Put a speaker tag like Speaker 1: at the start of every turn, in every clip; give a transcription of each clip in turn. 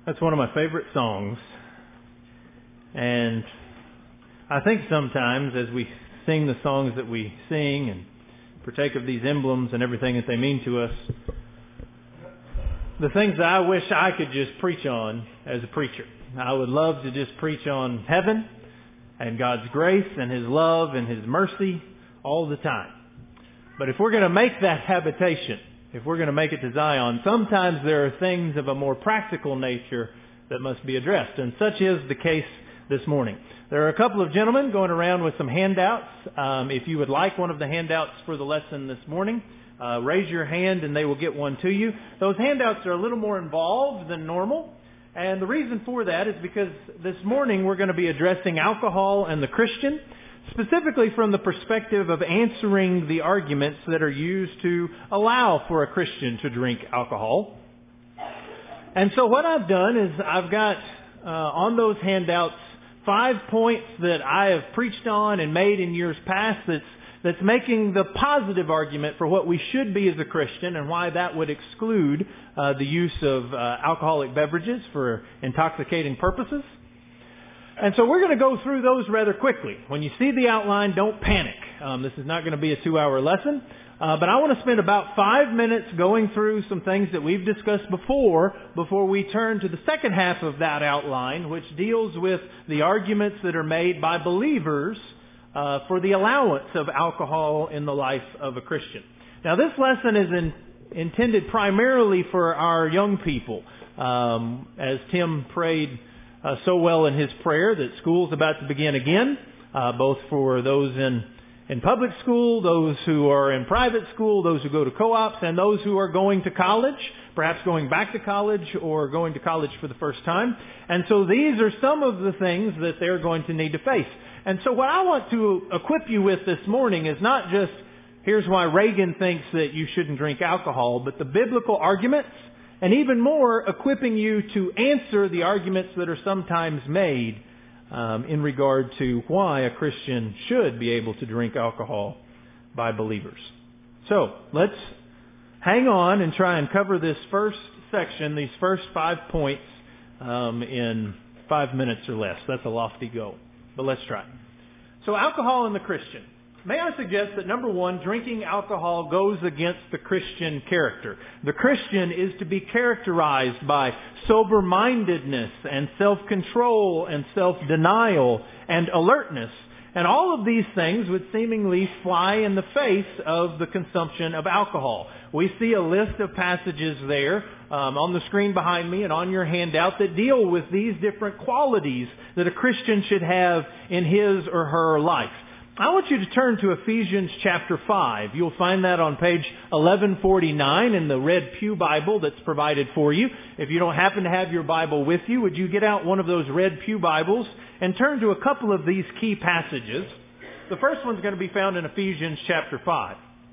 Speaker 1: That's one of my favorite songs. And I think sometimes as we sing the songs that we sing and partake of these emblems and everything that they mean to us, the things that I wish I could just preach on as a preacher. I would love to just preach on heaven and God's grace and His love and His mercy all the time. But if we're going to make that habitation, if we're going to make it to Zion, sometimes there are things of a more practical nature that must be addressed. And such is the case this morning. There are a couple of gentlemen going around with some handouts. If you would like one of the handouts for the lesson this morning, raise your hand and they will get one to you. Those handouts are a little more involved than normal. And the reason for that is because this morning we're going to be addressing alcohol and the Christian, specifically from the perspective of answering the arguments that are used to allow for a Christian to drink alcohol. And so what I've done is I've got on those handouts 5 points that I have preached on and made in years past that's making the positive argument for what we should be as a Christian and why that would exclude the use of alcoholic beverages for intoxicating purposes. And so we're going to go through those rather quickly. When you see the outline, don't panic. This is not going to be a 2-hour lesson. But I want to spend about 5 minutes going through some things that we've discussed before we turn to the second half of that outline, which deals with the arguments that are made by believers for the allowance of alcohol in the life of a Christian. Now, this lesson is intended primarily for our young people. As Tim prayed so well in his prayer that school's about to begin again, both for those in public school, those who are in private school, those who go to co-ops, and those who are going to college, perhaps going back to college or going to college for the first time. And so these are some of the things that they're going to need to face. And so what I want to equip you with this morning is not just, here's why Reagan thinks that you shouldn't drink alcohol, but the biblical arguments, and even more, equipping you to answer the arguments that are sometimes made in regard to why a Christian should be able to drink alcohol by believers. So, let's hang on and try and cover this first section, these first 5 points, in 5 minutes or less. That's a lofty goal, but let's try. So, alcohol and the Christian. May I suggest that number one, drinking alcohol goes against the Christian character. The Christian is to be characterized by sober-mindedness and self-control and self-denial and alertness. And all of these things would seemingly fly in the face of the consumption of alcohol. We see a list of passages there on the screen behind me and on your handout that deal with these different qualities that a Christian should have in his or her life. I want you to turn to Ephesians chapter 5. You'll find that on page 1149 in the red pew Bible that's provided for you. If you don't happen to have your Bible with you, would you get out one of those red pew Bibles and turn to a couple of these key passages. The first one's going to be found in Ephesians chapter 5.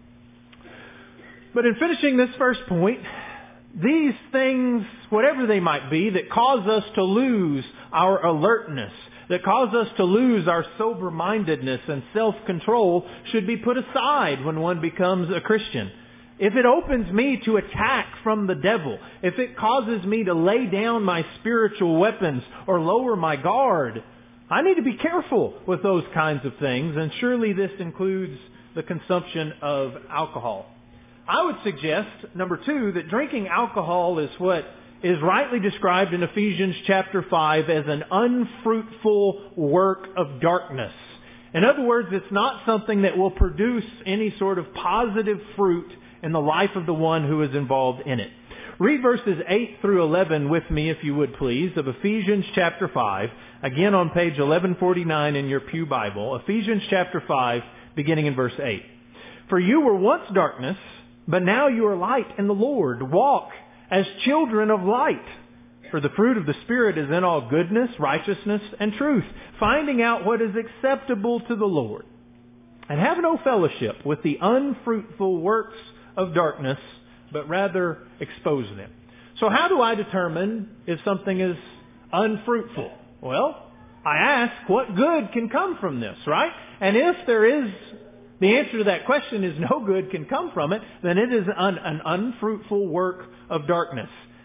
Speaker 1: But in finishing this first point, these things, whatever they might be, that cause us to lose our alertness, that cause us to lose our sober-mindedness and self-control should be put aside when one becomes a Christian. If it opens me to attack from the devil, if it causes me to lay down my spiritual weapons or lower my guard, I need to be careful with those kinds of things, and surely this includes the consumption of alcohol. I would suggest, number two, that drinking alcohol is what is rightly described in Ephesians chapter 5 as an unfruitful work of darkness. In other words, it's not something that will produce any sort of positive fruit in the life of the one who is involved in it. Read verses 8 through 11 with me, if you would please, of Ephesians chapter 5, again on page 1149 in your pew Bible. Ephesians chapter 5, beginning in verse 8. For you were once darkness, but now you are light in the Lord. Walk as children of light. For the fruit of the Spirit is in all goodness, righteousness, and truth, finding out what is acceptable to the Lord. And have no fellowship with the unfruitful works of darkness, but rather expose them. So how do I determine if something is unfruitful? Well, I ask, what good can come from this, right? And if the answer to that question is no good can come from it, then it is an unfruitful work of darkness.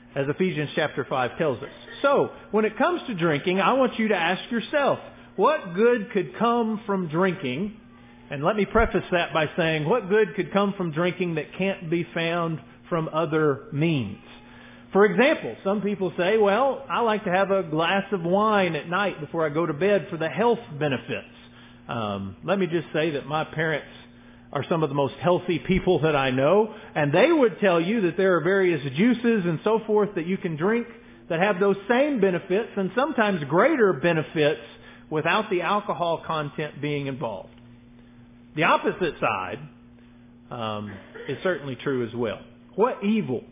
Speaker 1: as Ephesians chapter 5 tells us. So, when it comes to drinking, I want you to ask yourself, what good could come from drinking? And let me preface that by saying, what good could come from drinking that can't be found from other means? For example, some people say, well, I like to have a glass of wine at night before I go to bed for the health benefits. Let me just say that my parents are some of the most healthy people that I know, and they would tell you that there are various juices and so forth that you can drink that have those same benefits and sometimes greater benefits without the alcohol content being involved. The opposite side is certainly true as well. What evil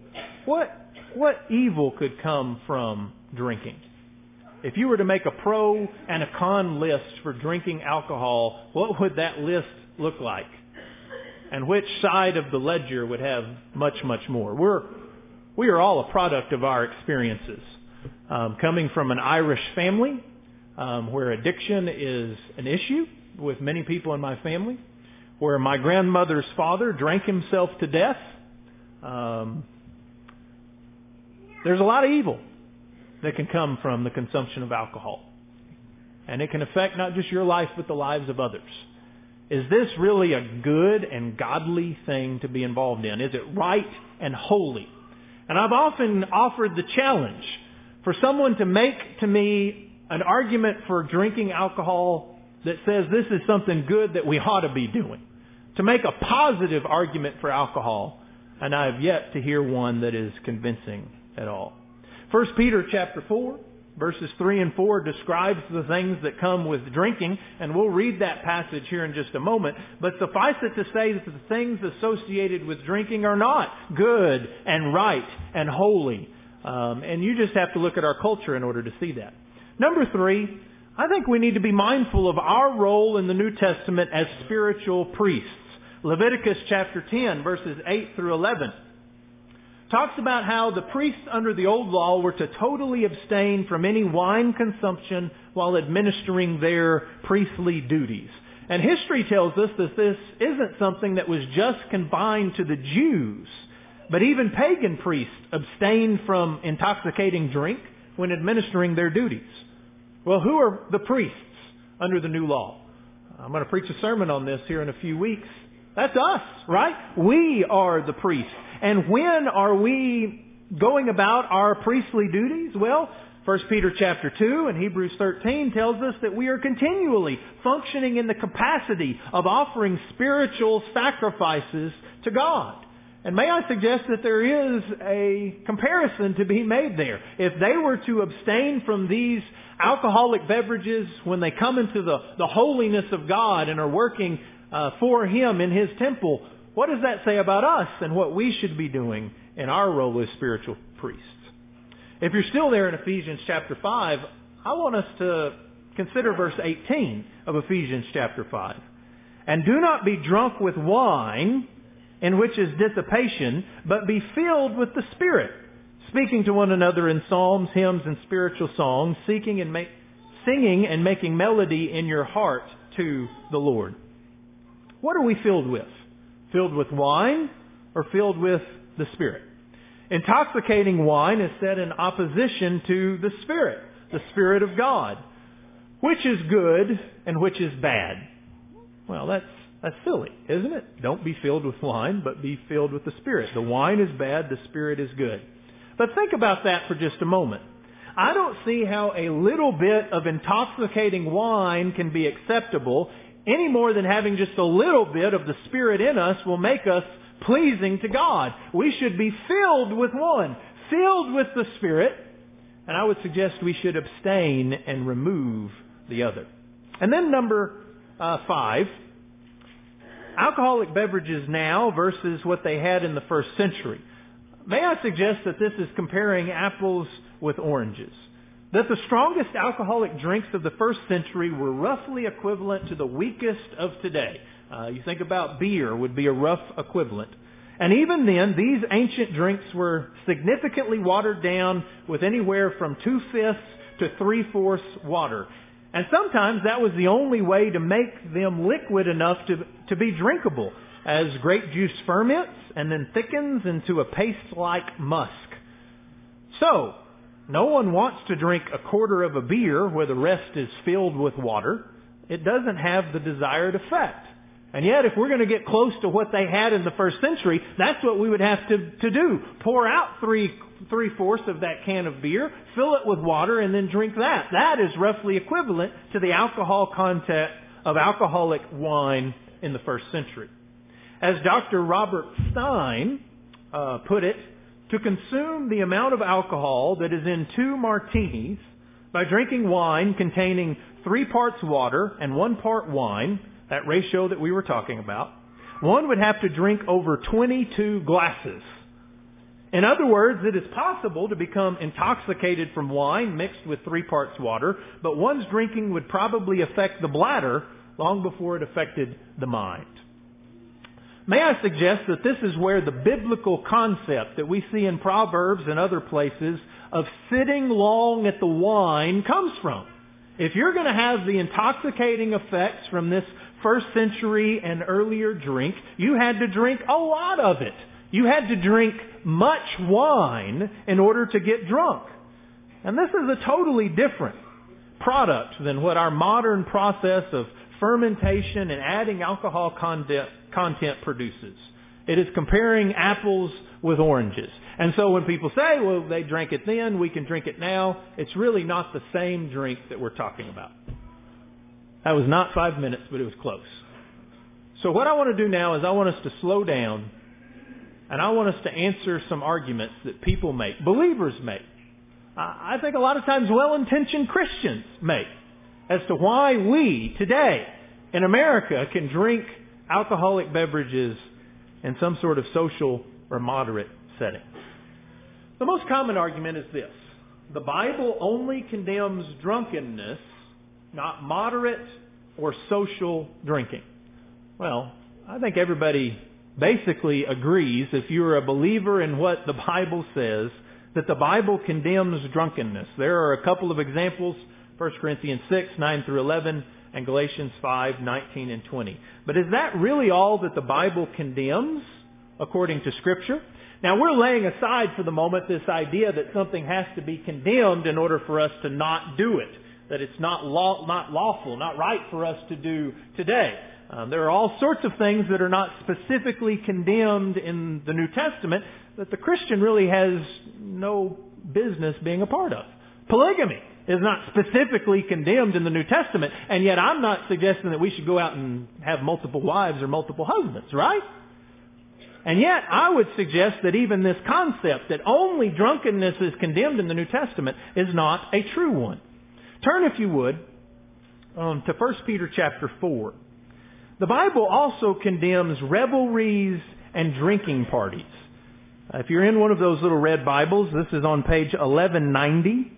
Speaker 1: could come from drinking? If you were to make a pro and a con list for drinking alcohol, what would that list look like? And which side of the ledger would have much, much more? We are all a product of our experiences. Coming from an Irish family, where addiction is an issue with many people in my family, where my grandmother's father drank himself to death, there's a lot of evil that can come from the consumption of alcohol. And it can affect not just your life, but the lives of others. Is this really a good and godly thing to be involved in? Is it right and holy? And I've often offered the challenge for someone to make to me an argument for drinking alcohol that says this is something good that we ought to be doing. To make a positive argument for alcohol, and I have yet to hear one that is convincing at all. 1 Peter chapter 4, verses 3 and 4 describes the things that come with drinking, and we'll read that passage here in just a moment. But suffice it to say that the things associated with drinking are not good and right and holy. And you just have to look at our culture in order to see that. Number 3, I think we need to be mindful of our role in the New Testament as spiritual priests. Leviticus chapter 10, verses 8 through 11. Talks about how the priests under the old law were to totally abstain from any wine consumption while administering their priestly duties. And history tells us that this isn't something that was just confined to the Jews, but even pagan priests abstained from intoxicating drink when administering their duties. Well, who are the priests under the new law? I'm going to preach a sermon on this here in a few weeks. That's us, right? We are the priests. And when are we going about our priestly duties? Well, 1 Peter chapter 2 and Hebrews 13 tells us that we are continually functioning in the capacity of offering spiritual sacrifices to God. And may I suggest that there is a comparison to be made there. If they were to abstain from these alcoholic beverages when they come into the holiness of God and are working for Him in His temple, what does that say about us and what we should be doing in our role as spiritual priests? If you're still there in Ephesians chapter 5, I want us to consider verse 18 of Ephesians chapter 5. And do not be drunk with wine, in which is dissipation, but be filled with the Spirit, speaking to one another in psalms, hymns, and spiritual songs, singing and making melody in your heart to the Lord. What are we filled with? Filled with wine or filled with the Spirit? Intoxicating wine is set in opposition to the Spirit of God. Which is good and which is bad? Well, that's silly, isn't it? Don't be filled with wine, but be filled with the Spirit. The wine is bad, the Spirit is good. But think about that for just a moment. I don't see how a little bit of intoxicating wine can be acceptable any more than having just a little bit of the Spirit in us will make us pleasing to God. We should be filled with one, filled with the Spirit, and I would suggest we should abstain and remove the other. And then number 5, alcoholic beverages now versus what they had in the first century. May I suggest that this is comparing apples with oranges? That the strongest alcoholic drinks of the first century were roughly equivalent to the weakest of today. You think about beer would be a rough equivalent. And even then, these ancient drinks were significantly watered down with anywhere from 2/5 to 3/4 water. And sometimes that was the only way to make them liquid enough to be drinkable, as grape juice ferments and then thickens into a paste-like musk. So, no one wants to drink a quarter of a beer where the rest is filled with water. It doesn't have the desired effect. And yet, if we're going to get close to what they had in the first century, that's what we would have to do. Pour out three-fourths of that can of beer, fill it with water, and then drink that. That is roughly equivalent to the alcohol content of alcoholic wine in the first century. As Dr. Robert Stein put it, to consume the amount of alcohol that is in 2 martinis by drinking wine containing 3 parts water and 1 part wine, that ratio that we were talking about, one would have to drink over 22 glasses. In other words, it is possible to become intoxicated from wine mixed with 3 parts water, but one's drinking would probably affect the bladder long before it affected the mind. May I suggest that this is where the biblical concept that we see in Proverbs and other places of sitting long at the wine comes from. If you're going to have the intoxicating effects from this first century and earlier drink, you had to drink a lot of it. You had to drink much wine in order to get drunk. And this is a totally different product than what our modern process of fermentation and adding alcohol content produces. It is comparing apples with oranges. And so when people say, well, they drank it then, we can drink it now, it's really not the same drink that we're talking about. That was not 5 minutes, but it was close. So what I want to do now is I want us to slow down, and I want us to answer some arguments that people make, believers make. I think a lot of times well-intentioned Christians make, as to why we today in America can drink alcoholic beverages in some sort of social or moderate setting. The most common argument is this: the Bible only condemns drunkenness, not moderate or social drinking. Well, I think everybody basically agrees, if you're a believer in what the Bible says, that the Bible condemns drunkenness. There are a couple of examples, 1 Corinthians 6, 9 through 11, and Galatians 5, 19 and 20. But is that really all that the Bible condemns according to Scripture? Now, we're laying aside for the moment this idea that something has to be condemned in order for us to not do it, that it's not lawful, not right for us to do today. There are all sorts of things that are not specifically condemned in the New Testament that the Christian really has no business being a part of. Polygamy is not specifically condemned in the New Testament, and yet I'm not suggesting that we should go out and have multiple wives or multiple husbands, right? And yet I would suggest that even this concept that only drunkenness is condemned in the New Testament is not a true one. Turn, if you would, to 1 Peter chapter 4. The Bible also condemns revelries and drinking parties. If you're in one of those little red Bibles, this is on page 1190,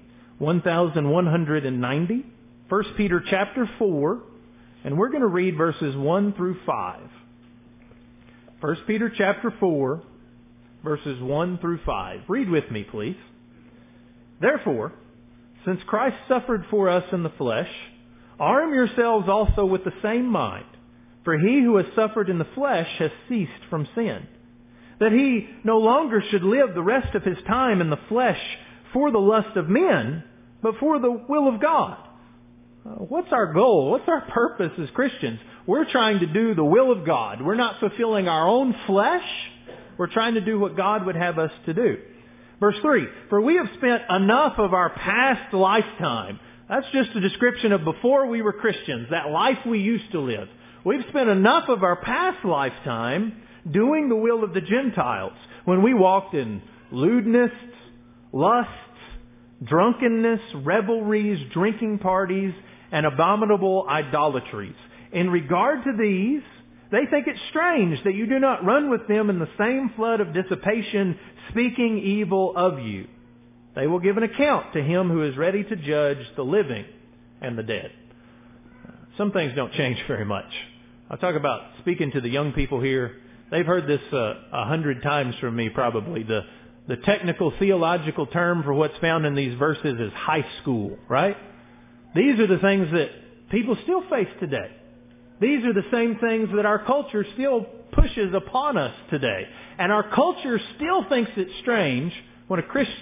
Speaker 1: 1190, 1 Peter chapter 4, and we're going to read verses 1 through 5. 1 Peter chapter 4, verses 1 through 5. Read with me, please. Therefore, since Christ suffered for us in the flesh, arm yourselves also with the same mind. For he who has suffered in the flesh has ceased from sin, that he no longer should live the rest of his time in the flesh for the lust of men, but for the will of God. What's our goal? What's our purpose as Christians? We're trying to do the will of God. We're not fulfilling our own flesh. We're trying to do what God would have us to do. Verse 3, for we have spent enough of our past lifetime. That's just a description of before we were Christians, that life we used to live. We've spent enough of our past lifetime doing the will of the Gentiles when we walked in lewdness, lusts, drunkenness, revelries, drinking parties, and abominable idolatries. In regard to these, they think it strange that you do not run with them in the same flood of dissipation, speaking evil of you. They will give an account to him who is ready to judge the living and the dead. Some things don't change very much. I'll talk about speaking to the young people here. They've heard this 100 times from me probably. The technical theological term for what's found in these verses is high school, right? These are the things that people still face today. These are the same things that our culture still pushes upon us today. And our culture still thinks it's strange when a Christian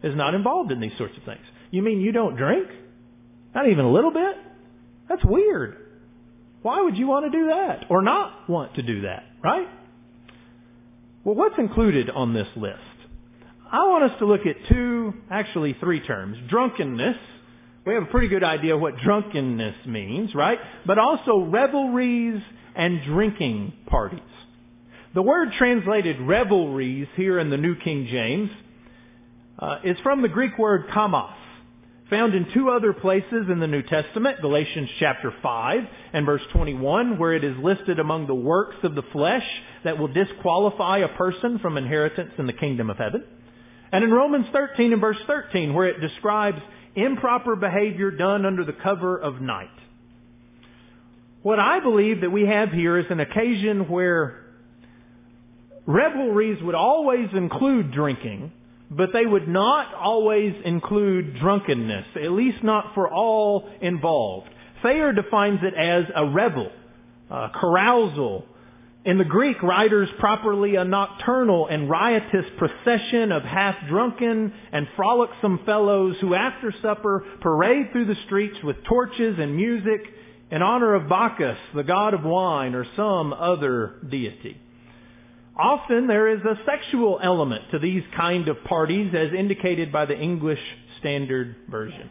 Speaker 1: is not involved in these sorts of things. You mean you don't drink? Not even a little bit? That's weird. Why would you want to do that? Or not want to do that, right? Well, what's included on this list? I want us to look at three terms. Drunkenness. We have a pretty good idea what drunkenness means, right? But also revelries and drinking parties. The word translated revelries here in the New King James is from the Greek word kamos, found in two other places in the New Testament, Galatians chapter 5 and verse 21, where it is listed among the works of the flesh that will disqualify a person from inheritance in the kingdom of heaven. And in Romans 13 and verse 13, where it describes improper behavior done under the cover of night. What I believe that we have here is an occasion where revelries would always include drinking, but they would not always include drunkenness, at least not for all involved. Thayer defines it as a revel, carousal. In the Greek, writers properly a nocturnal and riotous procession of half-drunken and frolicsome fellows who after supper parade through the streets with torches and music in honor of Bacchus, the god of wine, or some other deity. Often there is a sexual element to these kind of parties as indicated by the English Standard Version.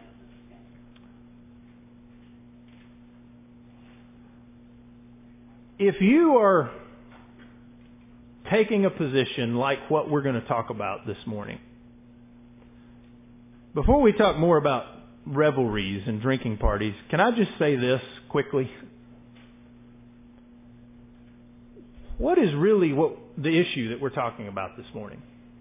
Speaker 1: If you are taking a position like what we're going to talk about this morning, before we talk more about revelries and drinking parties, can I just say this quickly? What is really the issue that we're talking about this morning?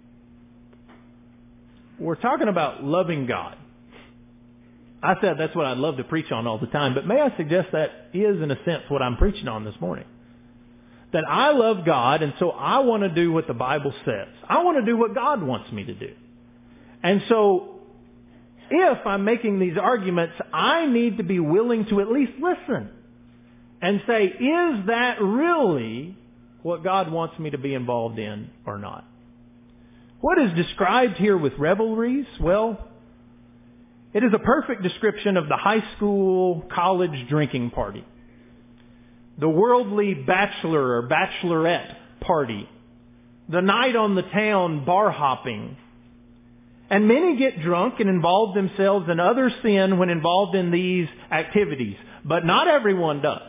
Speaker 1: We're talking about loving God. I said that's what I'd love to preach on all the time, but may I suggest that is, in a sense, what I'm preaching on this morning. That I love God, and so I want to do what the Bible says. I want to do what God wants me to do. And so, if I'm making these arguments, I need to be willing to at least listen and say, is that really what God wants me to be involved in or not? What is described here with revelries? Well, it is a perfect description of the high school, college drinking party. The worldly bachelor or bachelorette party. The night on the town bar hopping. And many get drunk and involve themselves in other sin when involved in these activities. But not everyone does.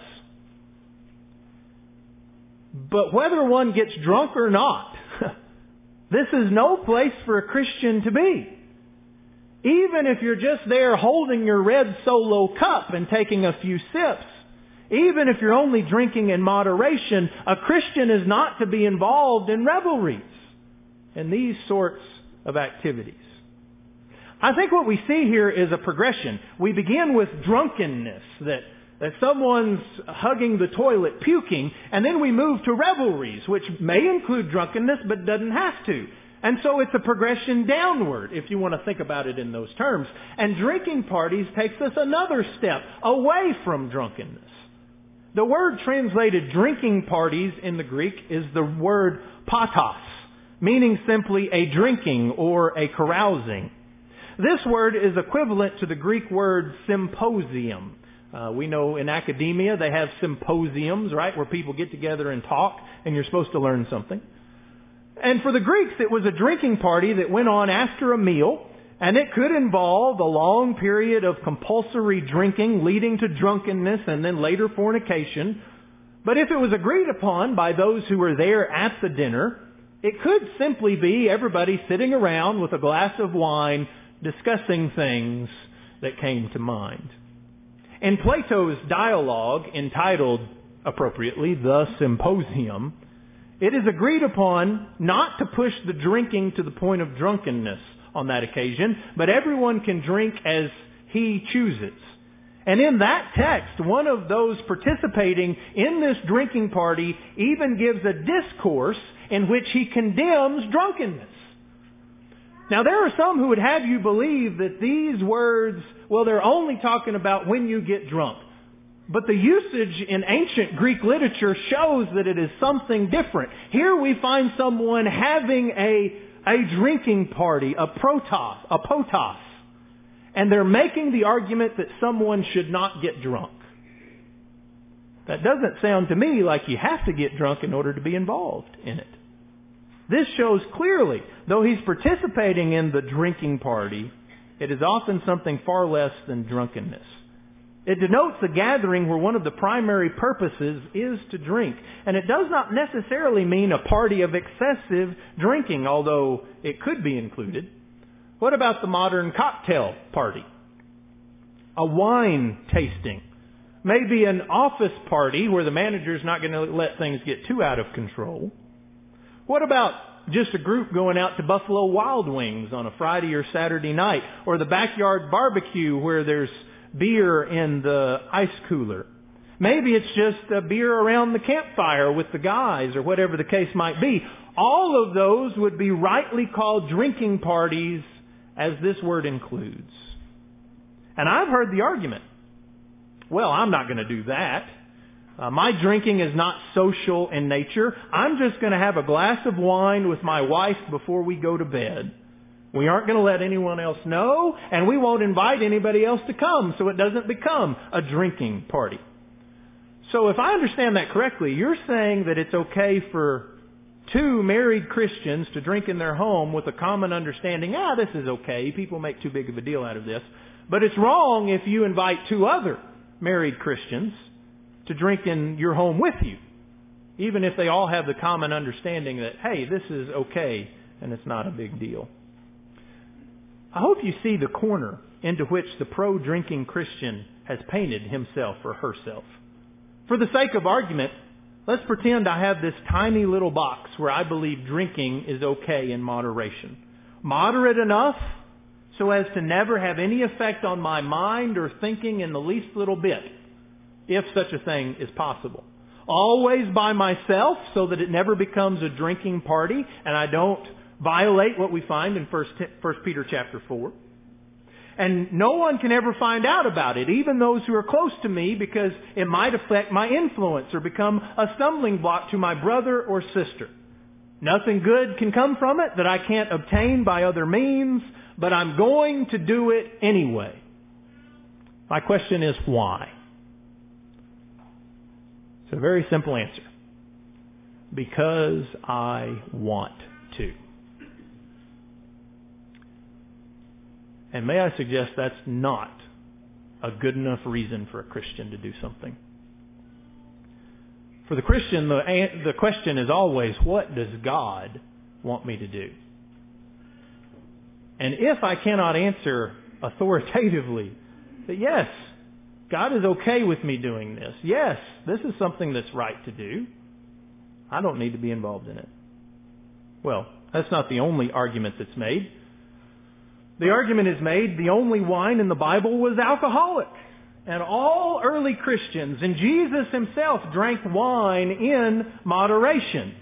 Speaker 1: But whether one gets drunk or not, this is no place for a Christian to be. Even if you're just there holding your red Solo cup and taking a few sips, even if you're only drinking in moderation, a Christian is not to be involved in revelries and these sorts of activities. I think what we see here is a progression. We begin with drunkenness, that someone's hugging the toilet, puking, and then we move to revelries, which may include drunkenness but doesn't have to. And so it's a progression downward, if you want to think about it in those terms. And drinking parties takes us another step away from drunkenness. The word translated drinking parties in the Greek is the word patos, meaning simply a drinking or a carousing. This word is equivalent to the Greek word symposium. We know in academia they have symposiums, right, where people get together and talk, and you're supposed to learn something. And for the Greeks, it was a drinking party that went on after a meal, and it could involve a long period of compulsory drinking leading to drunkenness and then later fornication. But if it was agreed upon by those who were there at the dinner, it could simply be everybody sitting around with a glass of wine discussing things that came to mind. In Plato's dialogue entitled, appropriately, The Symposium, it is agreed upon not to push the drinking to the point of drunkenness on that occasion, but everyone can drink as he chooses. And in that text, one of those participating in this drinking party even gives a discourse in which he condemns drunkenness. Now, there are some who would have you believe that these words, well, they're only talking about when you get drunk. But the usage in ancient Greek literature shows that it is something different. Here we find someone having a a drinking party, a potos, and they're making the argument that someone should not get drunk. That doesn't sound to me like you have to get drunk in order to be involved in it. This shows clearly, though he's participating in the drinking party, it is often something far less than drunkenness. It denotes a gathering where one of the primary purposes is to drink. And it does not necessarily mean a party of excessive drinking, although it could be included. What about the modern cocktail party? A wine tasting. Maybe an office party where the manager's not going to let things get too out of control. What about just a group going out to Buffalo Wild Wings on a Friday or Saturday night? Or the backyard barbecue where there's beer in the ice cooler. Maybe it's just a beer around the campfire with the guys or whatever the case might be. All of those would be rightly called drinking parties, as this word includes. And I've heard the argument, well, I'm not going to do that. My drinking is not social in nature. I'm just going to have a glass of wine with my wife before we go to bed. We aren't going to let anyone else know, and we won't invite anybody else to come, so it doesn't become a drinking party. So if I understand that correctly, you're saying that it's okay for two married Christians to drink in their home with a common understanding, this is okay, people make too big of a deal out of this. But it's wrong if you invite two other married Christians to drink in your home with you, even if they all have the common understanding that, hey, this is okay and it's not a big deal. I hope you see the corner into which the pro-drinking Christian has painted himself or herself. For the sake of argument, let's pretend I have this tiny little box where I believe drinking is okay in moderation. Moderate enough so as to never have any effect on my mind or thinking in the least little bit, if such a thing is possible. Always by myself so that it never becomes a drinking party and I don't violate what we find in 1 Peter chapter 4. And no one can ever find out about it, even those who are close to me, because it might affect my influence or become a stumbling block to my brother or sister. Nothing good can come from it that I can't obtain by other means, but I'm going to do it anyway. My question is why? It's a very simple answer. Because I want to. And may I suggest that's not a good enough reason for a Christian to do something. For the Christian, the question is always, what does God want me to do? And if I cannot answer authoritatively that yes, God is okay with me doing this. Yes, this is something that's right to do. I don't need to be involved in it. Well, that's not the only argument that's made. The argument is made the only wine in the Bible was alcoholic. And all early Christians, and Jesus himself, drank wine in moderation.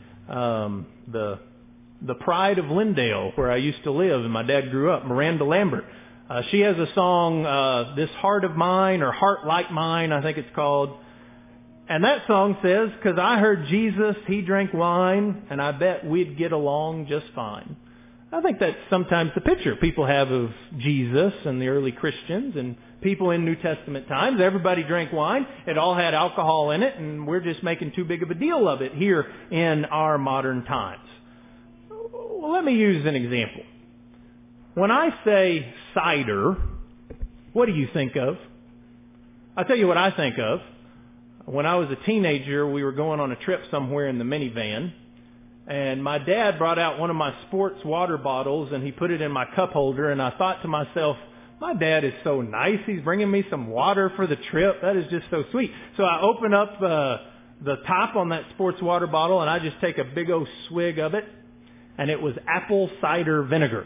Speaker 1: The Pride of Lindale, where I used to live and my dad grew up, Miranda Lambert. She has a song, This Heart of Mine, or Heart Like Mine, I think it's called. And that song says, because I heard Jesus, he drank wine, and I bet we'd get along just fine. I think that's sometimes the picture people have of Jesus and the early Christians and people in New Testament times. Everybody drank wine. It all had alcohol in it, and we're just making too big of a deal of it here in our modern times. Well, let me use an example. When I say cider, what do you think of? I'll tell you what I think of. When I was a teenager, we were going on a trip somewhere in the minivan. And my dad brought out one of my sports water bottles and he put it in my cup holder. And I thought to myself, my dad is so nice. He's bringing me some water for the trip. That is just so sweet. So I open up the top on that sports water bottle and I just take a big old swig of it. And it was apple cider vinegar.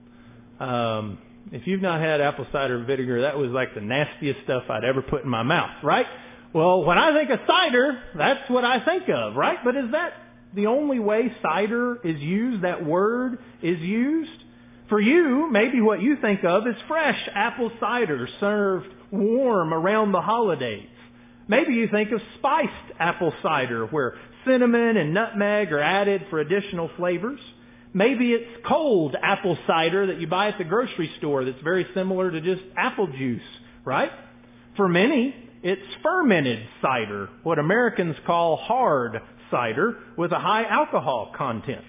Speaker 1: If you've not had apple cider vinegar, that was like the nastiest stuff I'd ever put in my mouth, right? Well, when I think of cider, that's what I think of, right? But is that the only way cider is used, that word is used? For you, maybe what you think of is fresh apple cider served warm around the holidays. Maybe you think of spiced apple cider where cinnamon and nutmeg are added for additional flavors. Maybe it's cold apple cider that you buy at the grocery store that's very similar to just apple juice, right? For many, it's fermented cider, what Americans call hard cider, with a high alcohol content.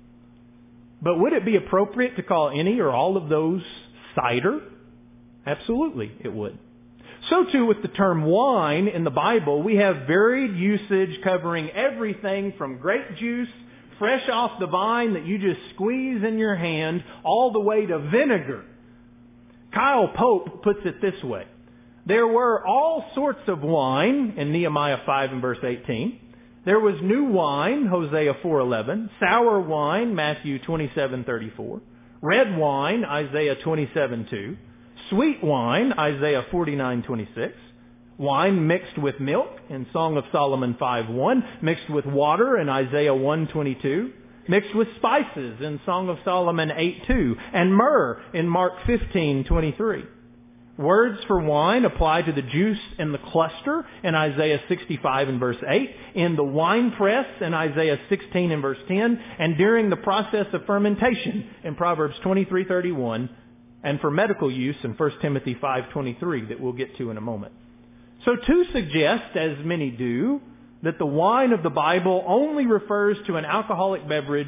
Speaker 1: But would it be appropriate to call any or all of those cider? Absolutely, it would. So too with the term wine in the Bible, we have varied usage covering everything from grape juice, fresh off the vine that you just squeeze in your hand, all the way to vinegar. Kyle Pope puts it this way. There were all sorts of wine in Nehemiah 5 and verse 18. There was new wine, Hosea 4:11, sour wine, Matthew 27:34, red wine, Isaiah 27:2, sweet wine, Isaiah 49:26, wine mixed with milk in Song of Solomon 5:1, mixed with water in Isaiah 1:22, mixed with spices in Song of Solomon 8:2, and myrrh in Mark 15:23. Words for wine apply to the juice in the cluster in Isaiah 65 and verse 8, in the wine press in Isaiah 16 and verse 10, and during the process of fermentation in Proverbs 23:31, and for medical use in 1 Timothy 5:23 that we'll get to in a moment. So to suggest, as many do, that the wine of the Bible only refers to an alcoholic beverage,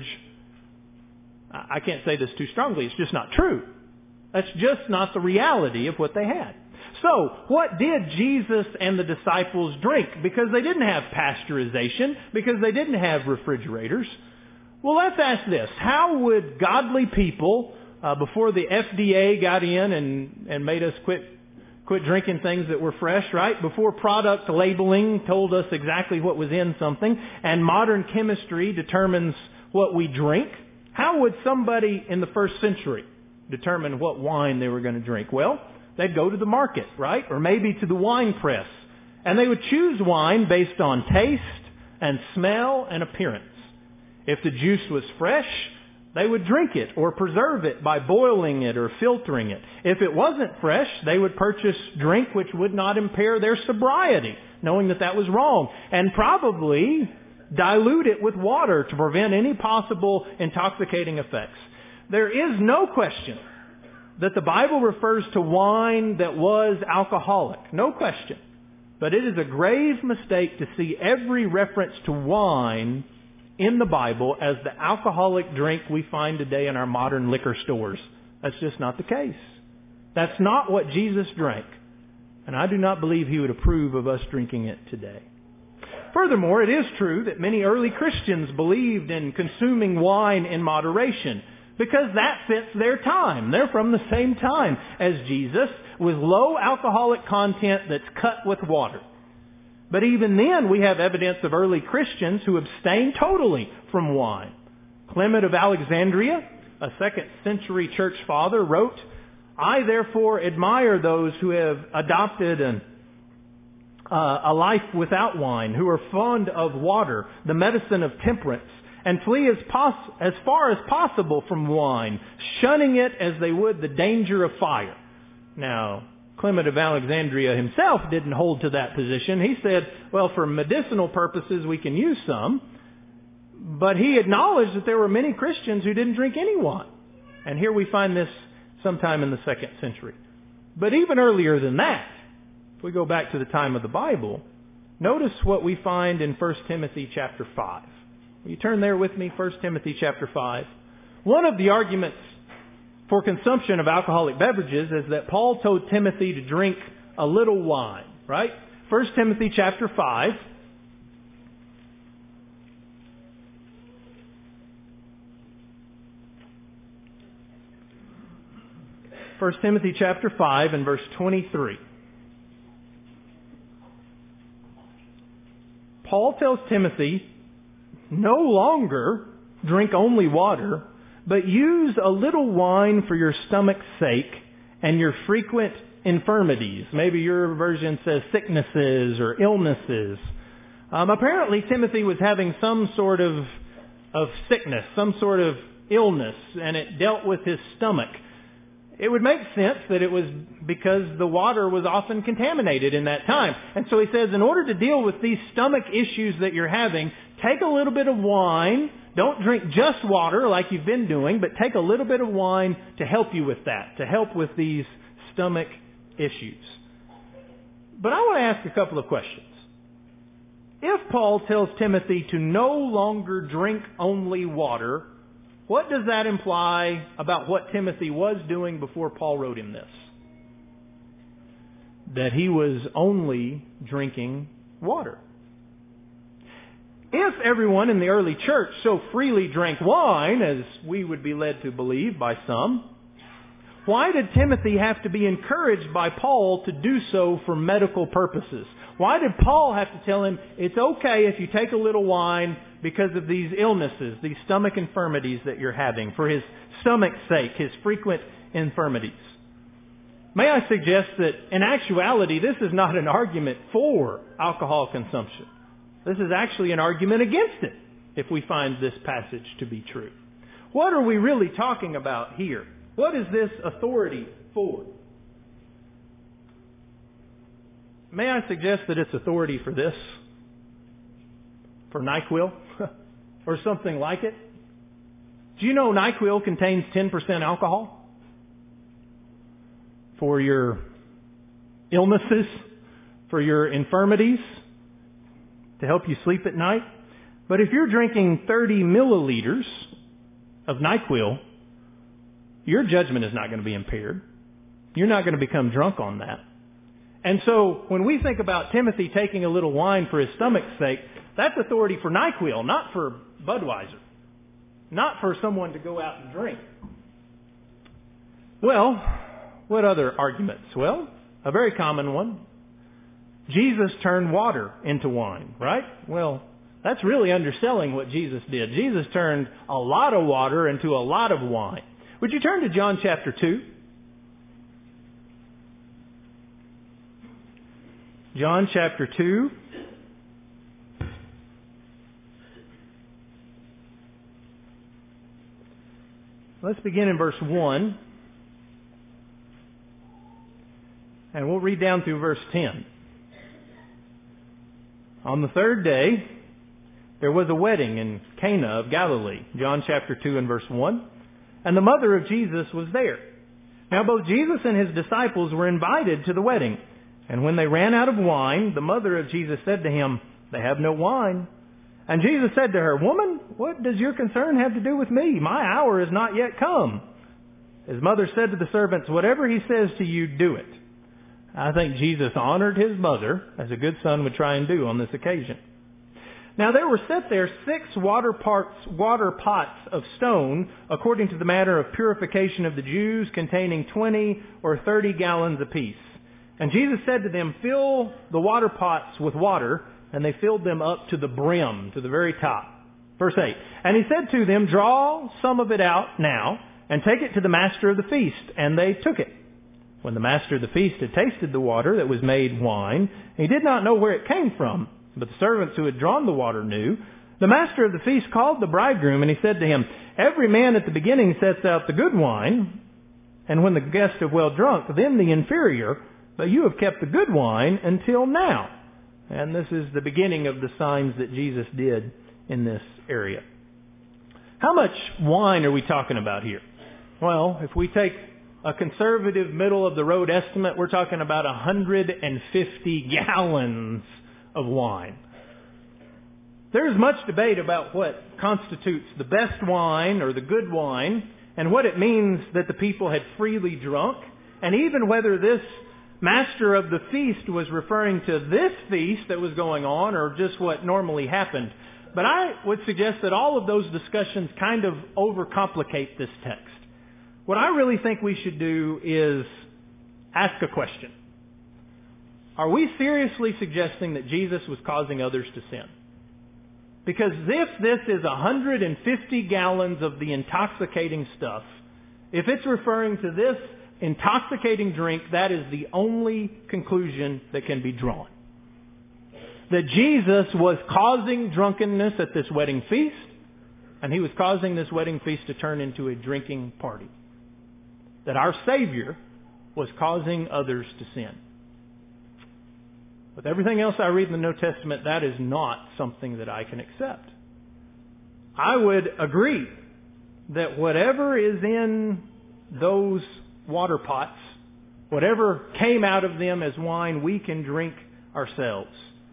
Speaker 1: I can't say this too strongly, it's just not true. That's just not the reality of what they had. So, what did Jesus and the disciples drink? Because they didn't have pasteurization, because they didn't have refrigerators. Well, let's ask this. How would godly people, before the FDA got in and made us quit drinking things that were fresh, right? Before product labeling told us exactly what was in something, and modern chemistry determines what we drink, how would somebody in the first century determine what wine they were going to drink? Well, they'd go to the market, right? Or maybe to the wine press. And they would choose wine based on taste and smell and appearance. If the juice was fresh, they would drink it or preserve it by boiling it or filtering it. If it wasn't fresh, they would purchase drink which would not impair their sobriety, knowing that that was wrong, and probably dilute it with water to prevent any possible intoxicating effects. There is no question that the Bible refers to wine that was alcoholic. No question. But it is a grave mistake to see every reference to wine in the Bible as the alcoholic drink we find today in our modern liquor stores. That's just not the case. That's not what Jesus drank. And I do not believe He would approve of us drinking it today. Furthermore, it is true that many early Christians believed in consuming wine in moderation, because that fits their time. They're from the same time as Jesus, with low alcoholic content that's cut with water. But even then, we have evidence of early Christians who abstained totally from wine. Clement of Alexandria, a 2nd century church father, wrote, "I therefore admire those who have adopted a life without wine, who are fond of water, the medicine of temperance, and flee as far as possible from wine, shunning it as they would the danger of fire." Now, Clement of Alexandria himself didn't hold to that position. He said, well, for medicinal purposes we can use some, but he acknowledged that there were many Christians who didn't drink any wine. And here we find this sometime in the 2nd century. But even earlier than that, if we go back to the time of the Bible, notice what we find in 1 Timothy chapter 5. Will you turn there with me, 1 Timothy chapter 5? One of the arguments for consumption of alcoholic beverages is that Paul told Timothy to drink a little wine, right? 1 Timothy chapter 5. First Timothy chapter 5 and verse 23. Paul tells Timothy, no longer drink only water, but use a little wine for your stomach's sake and your frequent infirmities. Maybe your version says sicknesses or illnesses. Apparently Timothy was having some sort of sickness, some sort of illness, and it dealt with his stomach. It would make sense that it was because the water was often contaminated in that time. And so he says, in order to deal with these stomach issues that you're having, take a little bit of wine Don't drink just water like you've been doing, but take a little bit of wine to help you with that, to help with these stomach issues. But I want to ask a couple of questions. If Paul tells Timothy to no longer drink only water, what does that imply about what Timothy was doing before Paul wrote him this? That he was only drinking water. If everyone in the early church so freely drank wine, as we would be led to believe by some, why did Timothy have to be encouraged by Paul to do so for medical purposes? Why did Paul have to tell him, it's okay if you take a little wine because of these illnesses, these stomach infirmities that you're having, for his stomach's sake, his frequent infirmities? May I suggest that in actuality, this is not an argument for alcohol consumption. This is actually an argument against it, if we find this passage to be true. What are we really talking about here? What is this authority for? May I suggest that it's authority for this? For NyQuil? Or something like it? Do you know NyQuil contains 10% alcohol? For your illnesses? For your infirmities? To help you sleep at night? But if you're drinking 30 milliliters of NyQuil, your judgment is not going to be impaired. You're not going to become drunk on that. And so when we think about Timothy taking a little wine for his stomach's sake, that's authority for NyQuil, not for Budweiser. Not for someone to go out and drink. Well, what other arguments? Well, a very common one. Jesus turned water into wine, right? Well, that's really underselling what Jesus did. Jesus turned a lot of water into a lot of wine. Would you turn to John chapter 2? John chapter 2. Let's begin in verse 1. And we'll read down through verse 10. On the third day, there was a wedding in Cana of Galilee. John chapter 2 and verse 1. And the mother of Jesus was there. Now both Jesus and his disciples were invited to the wedding. And when they ran out of wine, the mother of Jesus said to him, "They have no wine." And Jesus said to her, "Woman, what does your concern have to do with me? My hour is not yet come." His mother said to the servants, "Whatever he says to you, do it." I think Jesus honored his mother, as a good son would try and do on this occasion. Now there were set there 6 water pots of stone, according to the manner of purification of the Jews, containing 20 or 30 gallons apiece. And Jesus said to them, "Fill the water pots with water," and they filled them up to the brim, to the very top. Verse 8, "And he said to them, 'Draw some of it out now, and take it to the master of the feast.' And they took it. When the master of the feast had tasted the water that was made wine, he did not know where it came from, but the servants who had drawn the water knew. The master of the feast called the bridegroom, and he said to him, 'Every man at the beginning sets out the good wine, and when the guests have well drunk, then the inferior, but you have kept the good wine until now.'" And this is the beginning of the signs that Jesus did in this area. How much wine are we talking about here? Well, if we take a conservative middle-of-the-road estimate, we're talking about 150 gallons of wine. There's much debate about what constitutes the best wine or the good wine, and what it means that the people had freely drunk, and even whether this master of the feast was referring to this feast that was going on or just what normally happened. But I would suggest that all of those discussions kind of overcomplicate this text. What I really think we should do is ask a question. Are we seriously suggesting that Jesus was causing others to sin? Because if this is 150 gallons of the intoxicating stuff, if it's referring to this intoxicating drink, that is the only conclusion that can be drawn. That Jesus was causing drunkenness at this wedding feast, and he was causing this wedding feast to turn into a drinking party. That our Savior was causing others to sin. With everything else I read in the New Testament, that is not something that I can accept. I would agree that whatever is in those water pots, whatever came out of them as wine, we can drink ourselves.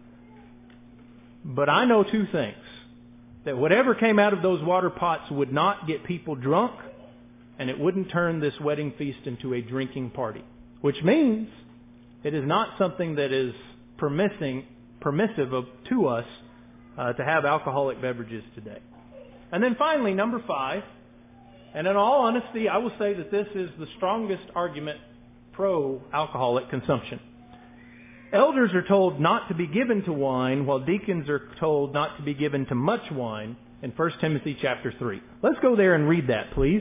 Speaker 1: But I know two things. That whatever came out of those water pots would not get people drunk, and it wouldn't turn this wedding feast into a drinking party. Which means it is not something that is permissive to us to have alcoholic beverages today. And then finally, number 5, and in all honesty, I will say that this is the strongest argument pro-alcoholic consumption. Elders are told not to be given to wine, while deacons are told not to be given to much wine in 1 Timothy chapter 3. Let's go there and read that, please.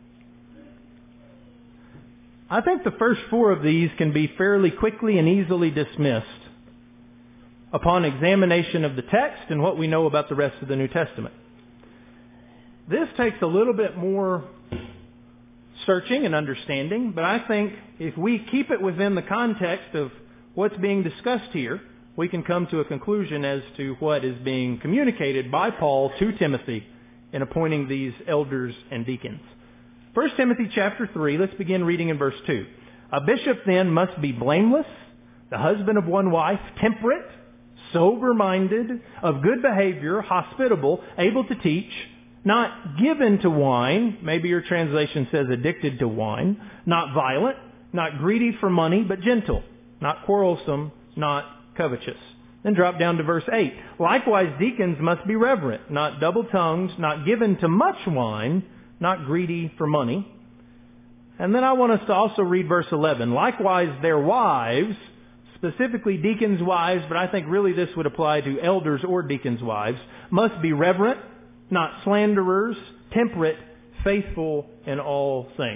Speaker 1: I think the first 4 of these can be fairly quickly and easily dismissed upon examination of the text and what we know about the rest of the New Testament. This takes a little bit more searching and understanding, but I think if we keep it within the context of what's being discussed here, we can come to a conclusion as to what is being communicated by Paul to Timothy in appointing these elders and deacons. 1 Timothy chapter 3, let's begin reading in verse 2. A bishop then must be blameless, the husband of one wife, temperate, sober-minded, of good behavior, hospitable, able to teach, not given to wine, maybe your translation says addicted to wine, not violent, not greedy for money, but gentle, not quarrelsome, not covetous. Then drop down to verse 8. Likewise, deacons must be reverent, not double-tongued, not given to much wine, not greedy for money. And then I want us to also read verse 11. Likewise, their wives, specifically deacons' wives, but I think really this would apply to elders or deacons' wives, must be reverent, not slanderers, temperate, faithful in all things.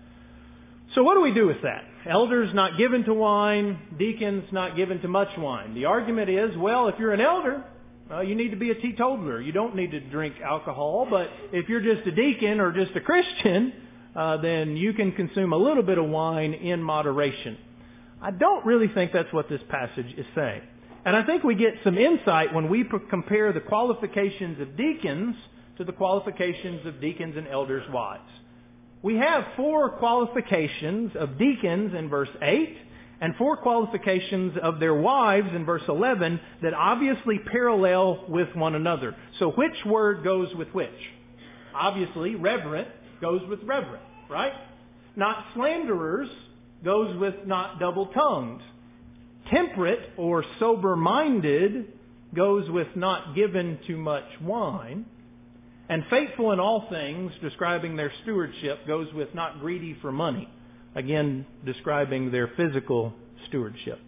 Speaker 1: So what do we do with that? Elders not given to wine, deacons not given to much wine. The argument is, well, if you're an elder, you need to be a teetotaler. You don't need to drink alcohol. But if you're just a deacon or just a Christian, then you can consume a little bit of wine in moderation. I don't really think that's what this passage is saying. And I think we get some insight when we compare the qualifications of deacons to the qualifications of deacons and elders' wives. We have 4 qualifications of deacons in verse 8 and 4 qualifications of their wives in verse 11 that obviously parallel with one another. So which word goes with which? Obviously, reverent goes with reverent, right? Not slanderers goes with not double-tongued. Temperate or sober-minded goes with not given to much wine. And faithful in all things, describing their stewardship, goes with not greedy for money. Again, describing their physical stewardship.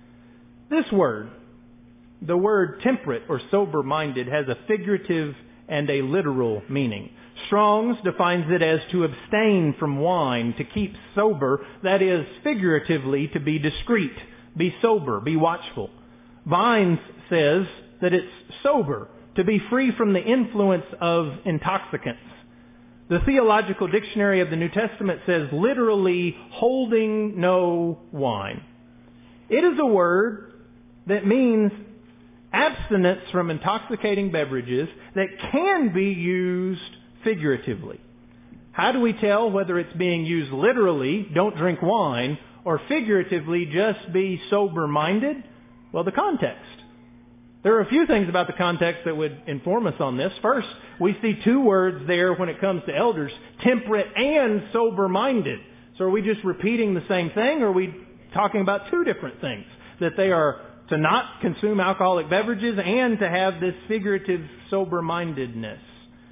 Speaker 1: This word, the word temperate or sober-minded, has a figurative and a literal meaning. Strong's defines it as to abstain from wine, to keep sober, that is, figuratively, to be discreet, be sober, be watchful. Vines says that it's sober, to be free from the influence of intoxicants. The Theological Dictionary of the New Testament says literally holding no wine. It is a word that means abstinence from intoxicating beverages that can be used figuratively. How do we tell whether it's being used literally, don't drink wine, or figuratively, just be sober-minded? Well, the context. There are a few things about the context that would inform us on this. First, we see 2 words there when it comes to elders, temperate and sober-minded. So are we just repeating the same thing, or are we talking about 2 different things? That they are to not consume alcoholic beverages and to have this figurative sober-mindedness.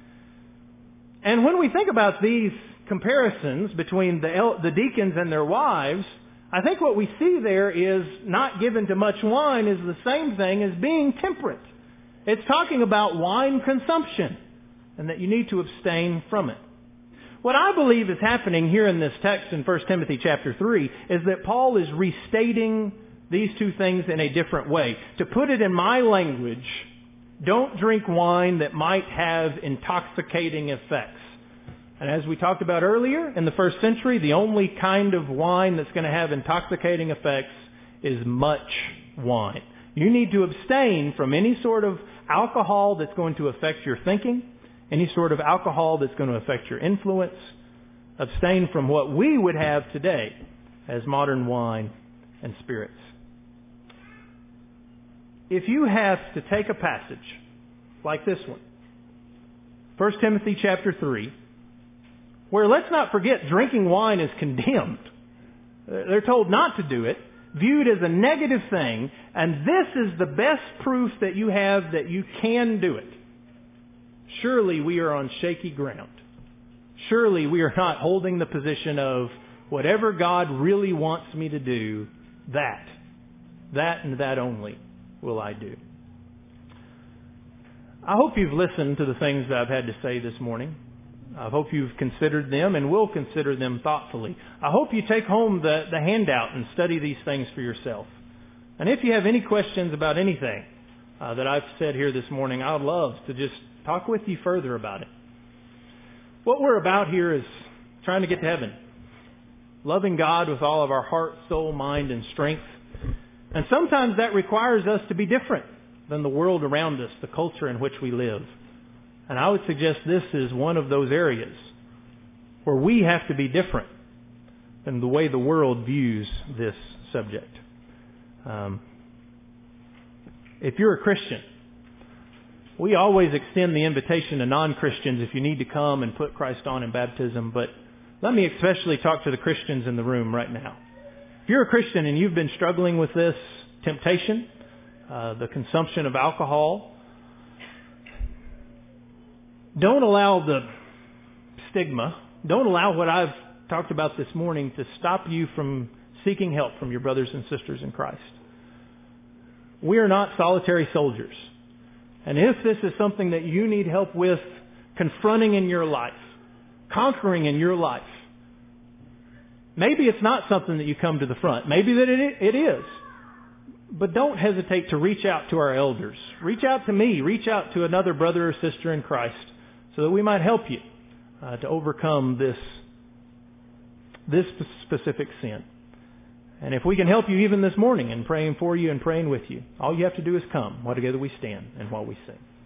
Speaker 1: And when we think about these comparisons between the deacons and their wives, I think what we see there is not given to much wine is the same thing as being temperate. It's talking about wine consumption and that you need to abstain from it. What I believe is happening here in this text in 1 Timothy chapter 3 is that Paul is restating these 2 things in a different way. To put it in my language, don't drink wine that might have intoxicating effects. And as we talked about earlier, in the first century, the only kind of wine that's going to have intoxicating effects is much wine. You need to abstain from any sort of alcohol that's going to affect your thinking any sort of alcohol that's going to affect your influence. Abstain from what we would have today as modern wine and spirits. If you have to take a passage like this one, 1 Timothy chapter 3, where let's not forget drinking wine is condemned. They're told not to do it, viewed as a negative thing, and this is the best proof that you have that you can do it. Surely we are on shaky ground. Surely we are not holding the position of whatever God really wants me to do, that and that only will I do. I hope you've listened to the things that I've had to say this morning. I hope you've considered them and will consider them thoughtfully. I hope you take home the handout and study these things for yourself. And if you have any questions about anything that I've said here this morning, I would love to just talk with you further about it. What we're about here is trying to get to heaven. Loving God with all of our heart, soul, mind, and strength. And sometimes that requires us to be different than the world around us, the culture in which we live. And I would suggest this is one of those areas where we have to be different than the way the world views this subject. If you're a Christian, we always extend the invitation to non-Christians if you need to come and put Christ on in baptism. But let me especially talk to the Christians in the room right now. If you're a Christian and you've been struggling with this temptation, the consumption of alcohol, don't allow the stigma, don't allow what I've talked about this morning to stop you from seeking help from your brothers and sisters in Christ. We are not solitary soldiers. And if this is something that you need help with confronting in your life, conquering in your life, maybe it's not something that you come to the front. Maybe that it is. But don't hesitate to reach out to our elders. Reach out to me. Reach out to another brother or sister in Christ so that we might help you to overcome this specific sin. And if we can help you even this morning in praying for you and praying with you, all you have to do is come while together we stand and while we sing.